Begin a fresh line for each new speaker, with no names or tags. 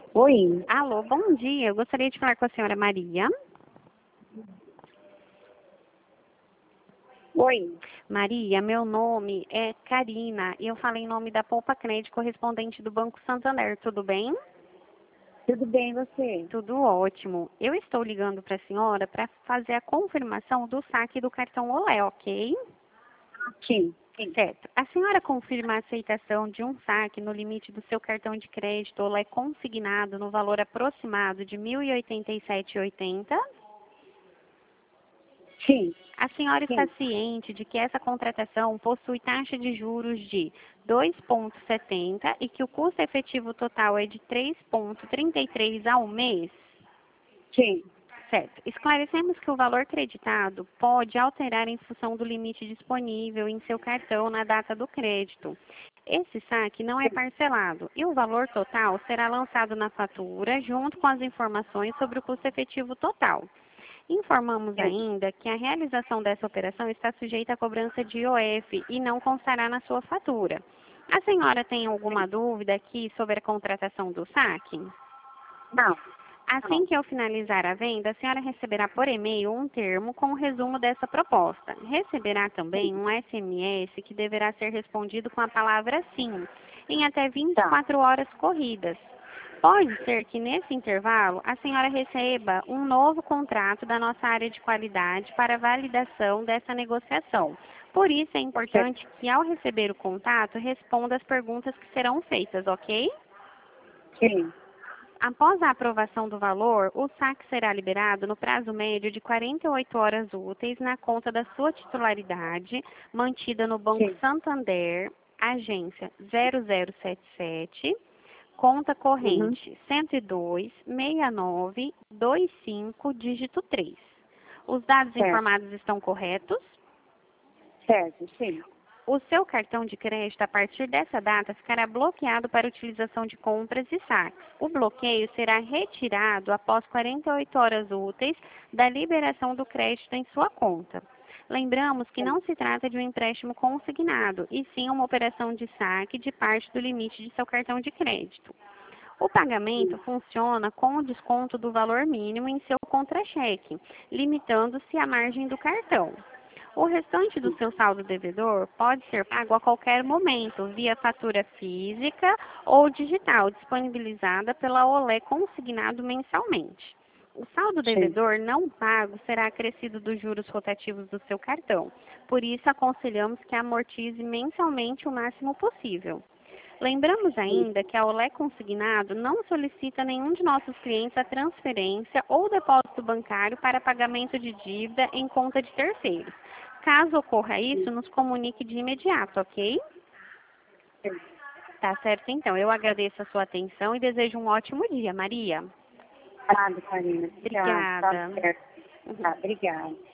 Oi,
Alô, bom dia. Eu gostaria de falar com a senhora Maria.
oi,
Maria, meu nome é Karina e eu falei em nome da Poupa Crédito correspondente do Banco Santander. Tudo bem?
tudo bem você?
Tudo ótimo. Eu estou ligando para a senhora para fazer a confirmação do saque do cartão Olé, ok?
Sim,
Certo. A senhora confirma a aceitação de um saque no limite do seu cartão de crédito Olé consignado no valor aproximado de R$ 1.087,80?
sim,
A senhora está
sim,
ciente de que essa contratação possui taxa de juros de 2,70 e que o custo efetivo total é de 3,33 ao mês?
sim,
Certo. Esclarecemos que o valor creditado pode alterar em função do limite disponível em seu cartão na data do crédito. Esse saque não é parcelado e o valor total será lançado na fatura junto com as informações sobre o custo efetivo total. Informamos
sim.
ainda que a realização dessa operação está sujeita à cobrança de IOF e não constará na sua fatura. A senhora tem alguma dúvida aqui sobre a contratação do saque?
Não,
Assim que eu finalizar a venda, a senhora receberá por e-mail um termo com o resumo dessa proposta. Receberá também um SMS que deverá ser respondido com a palavra sim, em até
tá,
24 horas corridas. Pode ser que nesse intervalo a senhora receba um novo contrato da nossa área de qualidade para validação dessa negociação. Por isso é
certo,
importante que ao receber o contato responda as perguntas que serão feitas, ok?
sim,
Após a aprovação do valor, o saque será liberado no prazo médio de 48 horas úteis na conta da sua titularidade, mantida no Banco
sim,
Santander, agência 0077, conta
uhum,
corrente 102-6925, dígito 3. Os dados
certo,
informados estão corretos?
certo, sim,
O seu cartão de crédito, a partir dessa data, ficará bloqueado para utilização de compras e saques. O bloqueio será retirado após 48 horas úteis da liberação do crédito em sua conta. Lembramos que
sim,
não se trata de um empréstimo consignado, e sim uma operação de saque de parte do limite de seu cartão de crédito. O pagamento
sim,
funciona com o desconto do valor mínimo em seu contra-cheque, limitando-se à margem do cartão. O restante do seu saldo devedor pode ser pago a qualquer momento, via fatura física ou digital, disponibilizada pela Olé consignado mensalmente. O saldo
sim,
devedor não pago será acrescido dos juros rotativos do seu cartão. Por isso, aconselhamos que amortize mensalmente o máximo possível. Lembramos
sim,
ainda que a Olé Consignado não solicita a nenhum de nossos clientes a transferência ou depósito bancário para pagamento de dívida em conta de terceiros. Caso ocorra isso, nos comunique de imediato, ok?
sim.
Tá certo, então. Eu agradeço a sua atenção e desejo um ótimo dia, Maria.
Obrigada, Karina, obrigada, tá
Obrigada.
certo, tá, obrigada.